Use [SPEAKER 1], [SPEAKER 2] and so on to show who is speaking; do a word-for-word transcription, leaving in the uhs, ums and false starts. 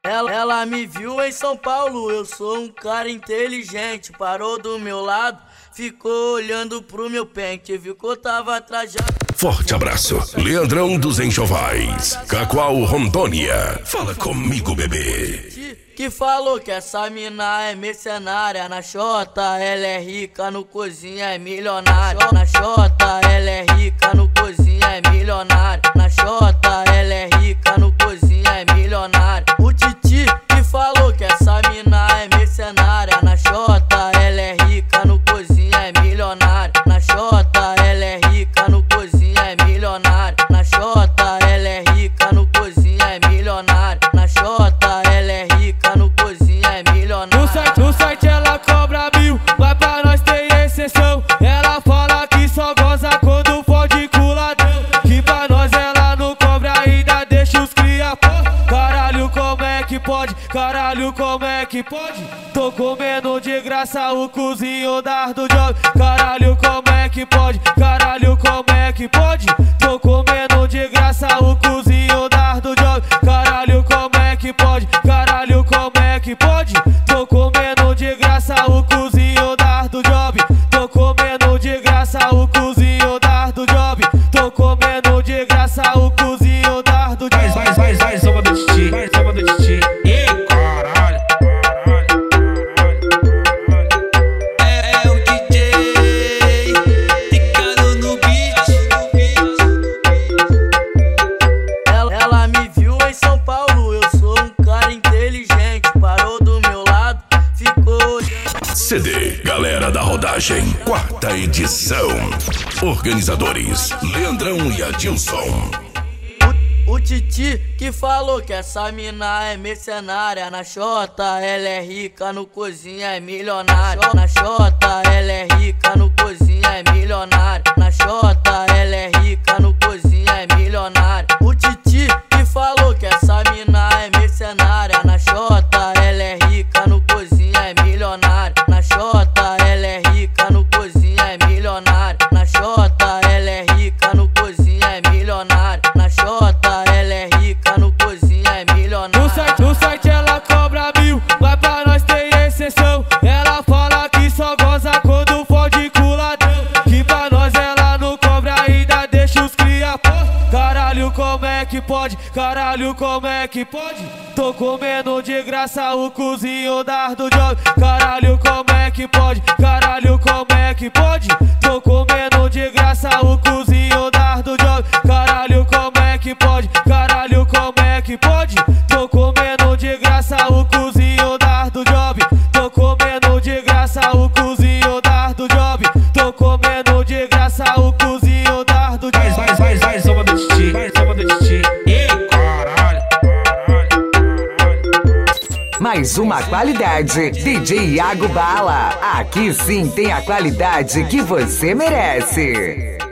[SPEAKER 1] Ela, ela me viu em São Paulo, eu sou um cara inteligente. Parou do meu lado, ficou olhando pro meu pente, viu que eu tava trajado.
[SPEAKER 2] Forte abraço, Leandrão dos Enxovais, Cacoal, Rondônia. Fala comigo, bebê.
[SPEAKER 1] Que falou que essa mina é mercenária. Na Xota ela é rica, no cozinha é milionária. Na Xota ela é rica, no cozinha é milionária. Na Xota ela é rica, no cozinha é milionária. O Titi que falou que essa mina é mercenária. Na Xota ela é rica, no cozinha é milionária. Na Xota ela é rica, no cozinha é milionária. Na Xota ela é rica, no cozinha é milionária. Na Xota ela é rica, no cozinha é milionária.
[SPEAKER 3] No site, no site ela cobra mil, mas pra nós tem exceção. Ela fala que só goza quando fode culadão. Que pra nós ela não cobra, ainda deixa os cria. Caralho, como é que pode? Caralho, como é que pode? Tô comendo de graça o cozinho da do job. Caralho, como é que pode? Caralho, como é que pode? Tô comendo de graça o cozinho da do job. Caralho, como é que pode? Caralho, como é que pode? Tô comendo de graça o cozinho da do job. Tô comendo de graça o cozinho da do job. Tô comendo de graça o cozinho da do job.
[SPEAKER 4] Vai, vai, vai, vai, soma do Titi, vai, soma do Titi. E caralho,
[SPEAKER 5] é, é o D J ficando no beat.
[SPEAKER 1] Ela, ela me viu em São Paulo, eu sou um cara inteligente. Parou do meu lado, ficou olhando.
[SPEAKER 2] C D Galera da Rodagem, quarta edição. Organizadores Leandrão e Adilson.
[SPEAKER 1] O, o Titi que falou que essa mina é mercenária. Na Xota ela é rica, no cozinha é milionária. Na Xota ela é rica, no cozinha é milionária. Na Xota ela é rica, no cozinha é milionária. O Titi que falou que essa mina é mercenária. Na Xota ela é rica, no cozinha é milionária. Na Xota ela é rica, no cozinha é milionária. Na Xota ela é rica, no cozinha é milionária. Na Xota ela é rica, no cozinha é milionária.
[SPEAKER 3] No site, no site ela cobra mil, mas pra nós tem exceção. Ela fala que só goza quando fode culadão. Que pra nós ela não cobra, ainda deixa os cria. Caralho, como é que pode? Caralho, como é que pode? Tô comendo de graça o cozinho da do job. Caralho, como é que pode? Caralho, como é que pode? Tô comendo de graça o cozinho da do job. Caralho, como é que pode? Caralho, como é que pode? Tô comendo de graça o cozinho da do job. Tô comendo de graça o cozinho da do job. Tô comendo de graça o cozinho da do job.
[SPEAKER 4] vai, vai, vai, vai, soma do Titi, vai, soma do Titi. E caralho,
[SPEAKER 6] Mais uma qualidade, D J Iago Bala. Aqui sim tem a qualidade que você merece.